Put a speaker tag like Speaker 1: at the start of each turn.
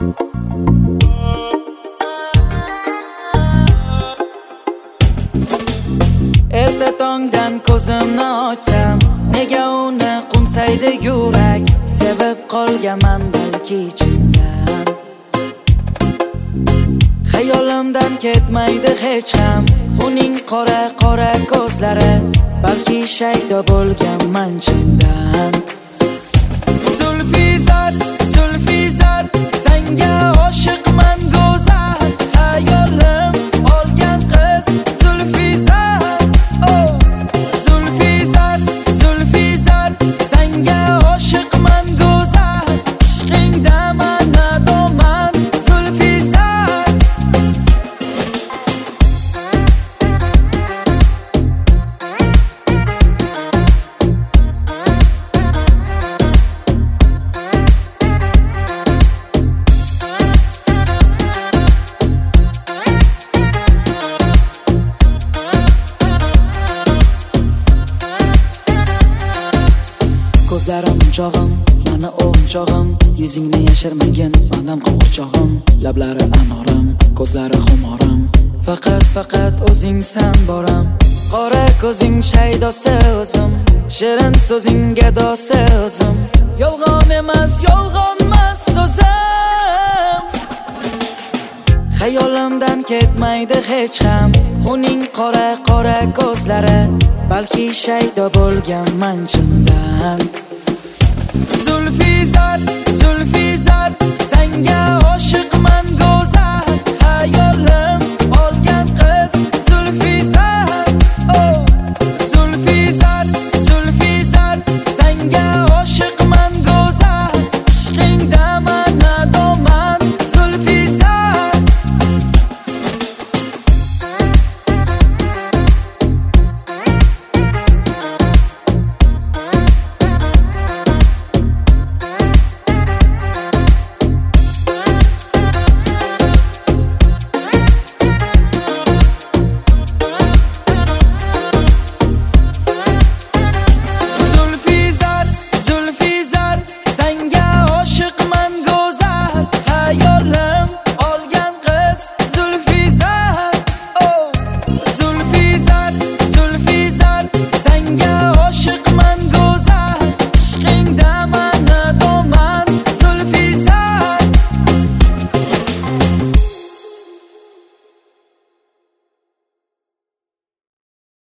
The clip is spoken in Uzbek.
Speaker 1: Erta tongdan ko'zimni ochsam, nega uni qumsaydi yurak, sevib qolganman balki ichimdan. Xayolimdan ketmaydi hech ham uning qora qora ko'zlari, balki shaydo bo'lganman chindan. Zulfizar, Zulfizar, senga oshiqman go'zal, hayolim olgan qiz Zulfizar. Oh, Zulfizar, Zulfizar, senga oshiqman go'zal, ishqingda manadoman Zulfizar. Ko'zlarim chog'im, mani o'g'inchog'im, yuzingni yashirmagin manam qo'g'irchog'im, lablari anorim, ko'zlari xumorim, faqat o'zingsan boram. Qora ko'zing shaydosi o'zim, shirin so'zing gadosi o'zim, yolg'on emas so'zim. Xayolimdan ketmaydi hech ham uning qora qora ko'zlari, balki shaydo bo'lganman chindan.